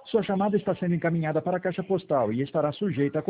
Sua chamada está sendo encaminhada para a caixa postal e estará sujeita a